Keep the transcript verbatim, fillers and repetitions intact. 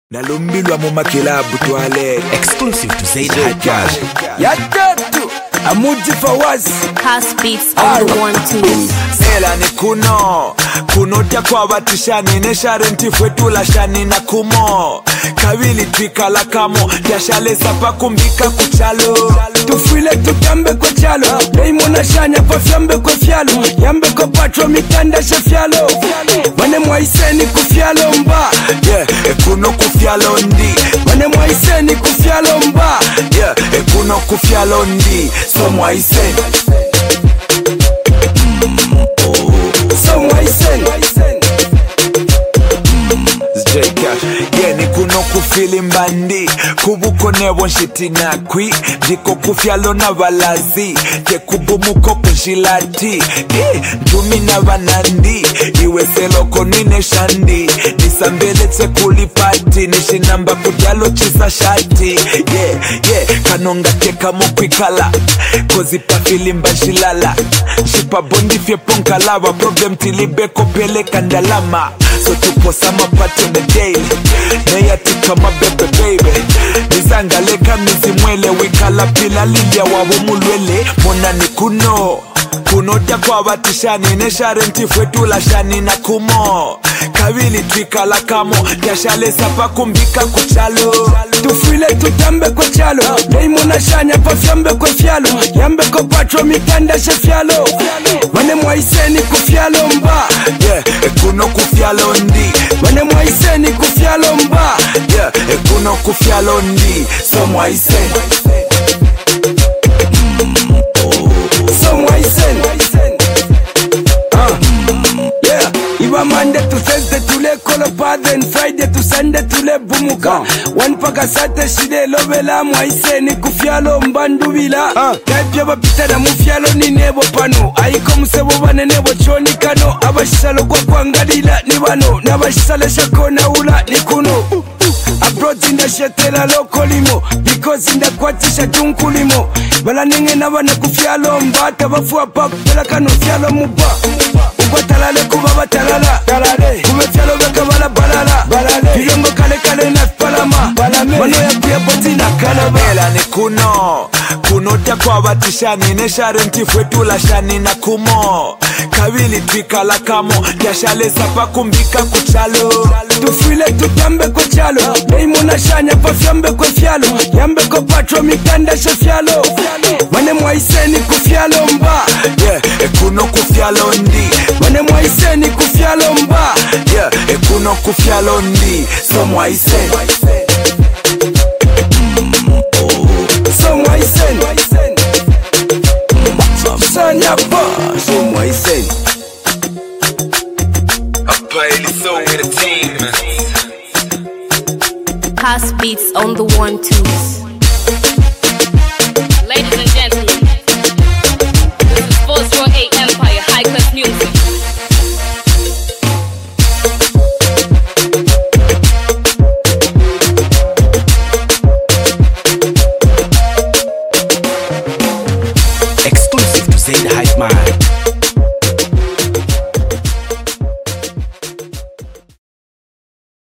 Nalumbilwa mu makilabu twale exclusive to Zaid Hajjaj. Yatatu Amuji Fawaz House beats on the one two. Ela ni kuno Kunoja kwa watishani Nesharenti fwetula shani na kumo Kawili twikala kamo Yashale sapa kumbika kuchalo Tufile tutambe kwa chalo Leimo na shanya kwa fyambe kwa fyalo Yambe kwa patro mitanda shafyalo Wane mwaiseni kufyalo mba Yeah, ekuno kufyalo ndi Wane mwaiseni kufyalo mba Yeah, ekuno kufyalo ndi So mwaiseni So mwaiseni J Cash Yeah, ni kuno kufili mbandi Kubuko nebo nshiti nakwi Diko kufyalo na balazi Te kubumuko kunshilati Eh, njumi na banandi Iwe seloko nine shandi Nisambele te kulipati Nishinamba kujalo chisa shati Yeah, yeah, kanonga teka mukwikala Kozi pa filimba shilala Shipa bondi fye ponkalawa Problem tilibeko pele kandalama So tupo sama party on the daily Neyatika mabebe baby Nizangaleka mizimwele Wikala pila lilia wawo mulwele Mona ni kuno Kunoja kwa watishani Nesharenti fwetula shani na kumo Kawili twikala kamo Yashale sapa kumbika kuchalo Tufile tutambe kwa chalo Leimo na shanya pa fyambe kwa fyalo Yambe kwa patro mitanda shafyalo Wane mwaiseni kufyalo mba Yeah, ekuno kufyalo ndi Wane mwaiseni kufyalo mba Yeah, ekuno kufyalo ndi So mwaiseni So mwaiseni Yeah, Iba Monday to Thursday tule kolopa Then Friday to Sunday tule bumuka One paka sate shide lovela mwaiseni kufyalo mbandubila Type yaba pita na mufyalo ni nebo pano Aiko musebo bane nebo choni kano Abashalo kwa kwangalila ni bano Nabashale shako na ula ni kuno Abroad inda shetela loko limo Because inda kwatisha tunku limo Bala ninge na wana kufyalo mba Tabafuwa pap pela kano fyalo muba Uba talale kuba batalala Kube fyalo beka bala balala Kiyongo kale kale na palama Mano ya kuya poti na kalaba Ela ni kuno Kunoja kwa watishani Nesharenti fwetula shani na kumo Kawili twikala kamo Yashale sapa kumbika kuchalo Tufile tutambe kwa chalo Leimo na shanya pa fyambe kwa fyalo Yambe kwa patro mitanda shafyalo Wane mwaiseni kufyalo mba Yeah, ekuno kufyalo ndi Wane mwaiseni kufyalo mba Yeah, ekuno kufyalo ndi So mwaiseni So mwaiseni Sanya pa So mwaiseni House beats on the one twos.